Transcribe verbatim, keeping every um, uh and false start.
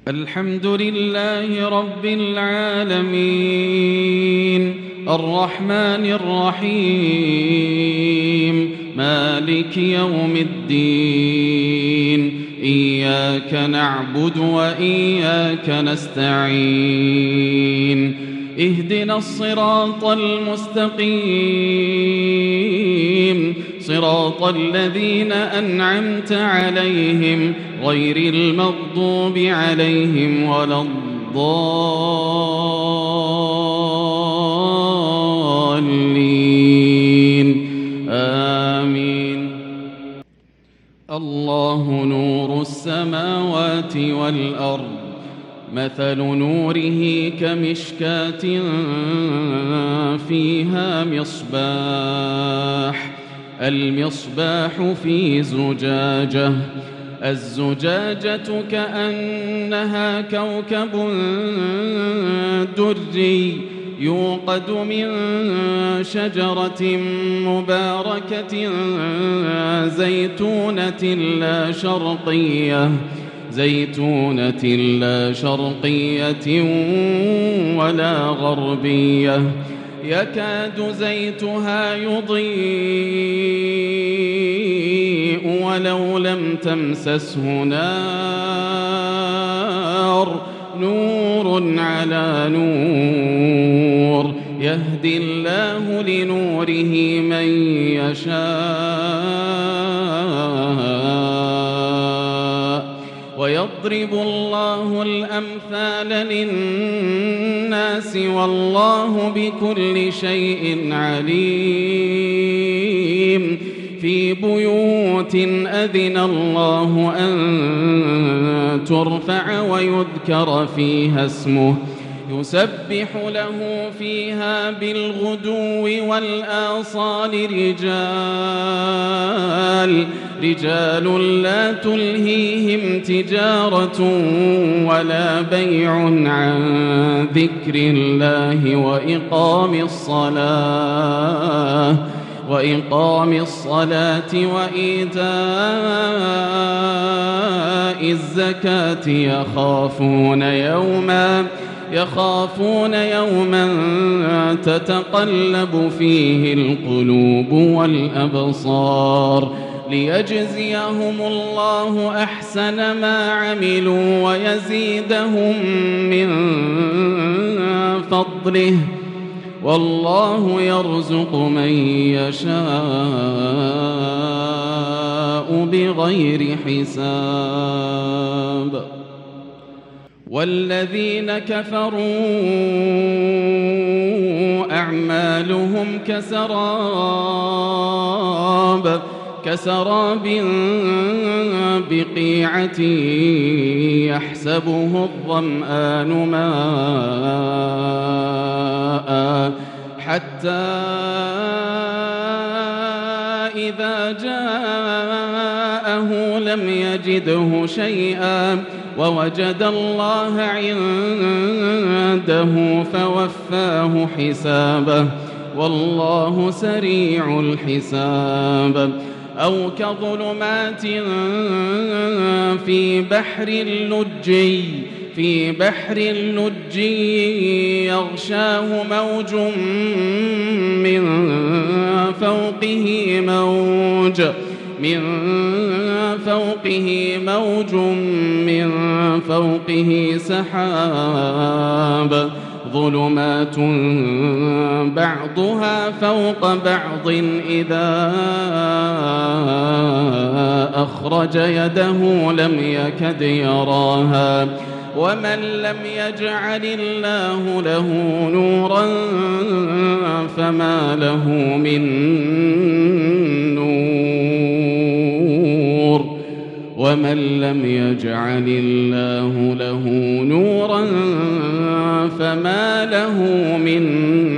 الحمد لله رب العالمين الرحمن الرحيم مالك يوم الدين إياك نعبد وإياك نستعين اهدنا الصراط المستقيم صراط الذين أنعمت عليهم غير المغضوب عليهم ولا الضالين آمين. الله نور السماوات والأرض مثل نوره كمشكاة فيها مصباح المصباح في زجاجة الزجاجة كأنها كوكب دري يوقد من شجرة مباركة زيتونة لا شرقية زيتونة لا شرقية ولا غربية يكاد زيتها يضيء ولو لم تمسسه نار نور على نور يهدي الله لنوره من يشاء ويضرب الله الأمثال للناس والله بكل شيء عليم. في بيوت أذن الله أن ترفع ويذكر فيها اسمه يسبح له فيها بالغدو والآصال رجال رجال لا تلهيهم تجارة ولا بيع عن ذكر الله وإقام الصلاة وإقام الصلاة وإيتاء الزكاة يخافون يوما يخافون يوما تتقلب فيه القلوب والأبصار ليجزيهم الله أحسن ما عملوا ويزيدهم من فضله والله يرزق من يشاء بغير حساب. والذين كفروا أعمالهم كسراب كسراب بقيعة يحسبه الظمآن ماء حتى إذا جاءه لم يجده شيئا ووجد الله عنده فوفاه حسابه والله سريع الحساب. أو كظلمات في بحر اللجي في بحر اللجي يغشاه موج من فوقه موج من فوقه موج من فوقه سحاب ظلمات بعضها فوق بعض إذا أخرج يده لم يكد يراها ومن لم يجعل الله له نورا فما له من نور ومن لم يجعل الله له نورا فما له من